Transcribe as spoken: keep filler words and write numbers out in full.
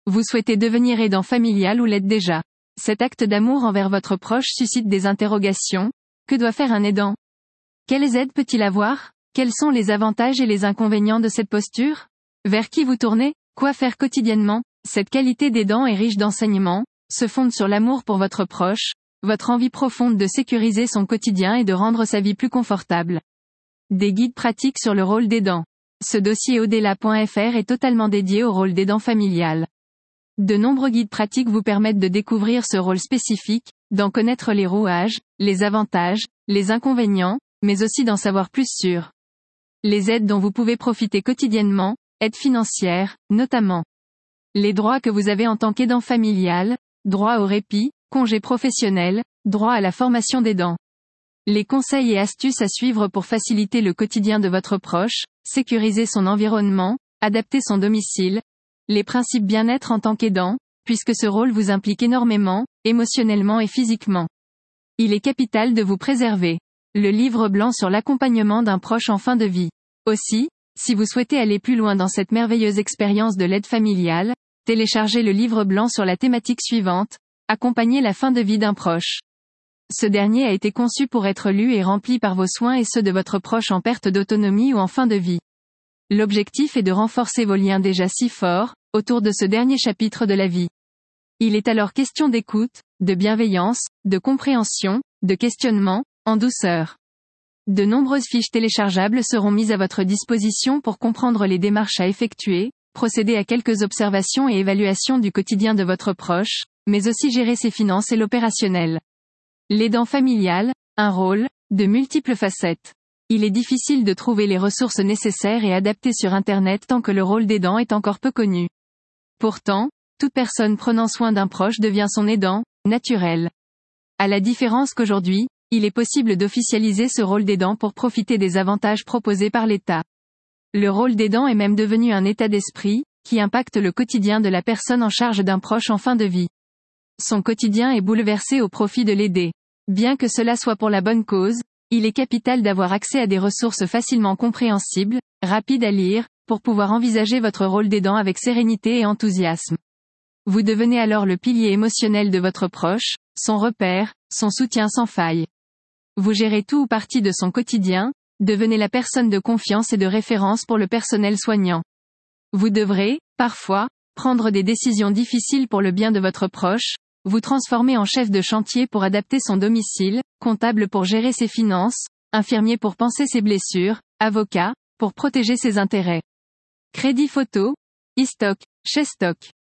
Vous souhaitez devenir aidant familial ou l'êtes déjà. Cet acte d'amour envers votre proche suscite des interrogations. Que doit faire un aidant? Quelles aides peut-il avoir? Quels sont les avantages et les inconvénients de cette posture? Vers qui vous tournez? Quoi faire quotidiennement? Cette qualité d'aidant est riche d'enseignements, se fonde sur l'amour pour votre proche, votre envie profonde de sécuriser son quotidien et de rendre sa vie plus confortable. Des guides pratiques sur le rôle d'aidant. Ce dossier Odela point F R est totalement dédié au rôle d'aidant familial. De nombreux guides pratiques vous permettent de découvrir ce rôle spécifique, d'en connaître les rouages, les avantages, les inconvénients, mais aussi d'en savoir plus sur les aides dont vous pouvez profiter quotidiennement, aides financières, notamment. Les droits que vous avez en tant qu'aidant familial, droit au répit, congé professionnel, droit à la formation d'aidant. Les conseils et astuces à suivre pour faciliter le quotidien de votre proche, sécuriser son environnement, adapter son domicile, les principes bien-être en tant qu'aidant, puisque ce rôle vous implique énormément, émotionnellement et physiquement. Il est capital de vous préserver. Le livre blanc sur l'accompagnement d'un proche en fin de vie. Aussi, si vous souhaitez aller plus loin dans cette merveilleuse expérience de l'aide familiale, téléchargez le livre blanc sur la thématique suivante, accompagner la fin de vie d'un proche. Ce dernier a été conçu pour être lu et rempli par vos soins et ceux de votre proche en perte d'autonomie ou en fin de vie. L'objectif est de renforcer vos liens déjà si forts, autour de ce dernier chapitre de la vie. Il est alors question d'écoute, de bienveillance, de compréhension, de questionnement, en douceur. De nombreuses fiches téléchargeables seront mises à votre disposition pour comprendre les démarches à effectuer, procéder à quelques observations et évaluations du quotidien de votre proche, mais aussi gérer ses finances et l'opérationnel. L'aidant familial, un rôle, de multiples facettes. Il est difficile de trouver les ressources nécessaires et adaptées sur Internet tant que le rôle d'aidant est encore peu connu. Pourtant, toute personne prenant soin d'un proche devient son aidant, naturel. À la différence qu'aujourd'hui, il est possible d'officialiser ce rôle d'aidant pour profiter des avantages proposés par l'État. Le rôle d'aidant est même devenu un état d'esprit, qui impacte le quotidien de la personne en charge d'un proche en fin de vie. Son quotidien est bouleversé au profit de l'aider. Bien que cela soit pour la bonne cause, il est capital d'avoir accès à des ressources facilement compréhensibles, rapides à lire, pour pouvoir envisager votre rôle d'aidant avec sérénité et enthousiasme. Vous devenez alors le pilier émotionnel de votre proche, son repère, son soutien sans faille. Vous gérez tout ou partie de son quotidien, devenez la personne de confiance et de référence pour le personnel soignant. Vous devrez, parfois, prendre des décisions difficiles pour le bien de votre proche, vous transformer en chef de chantier pour adapter son domicile, comptable pour gérer ses finances, infirmier pour panser ses blessures, avocat, pour protéger ses intérêts. Crédit photo, e-stock, chez Stock.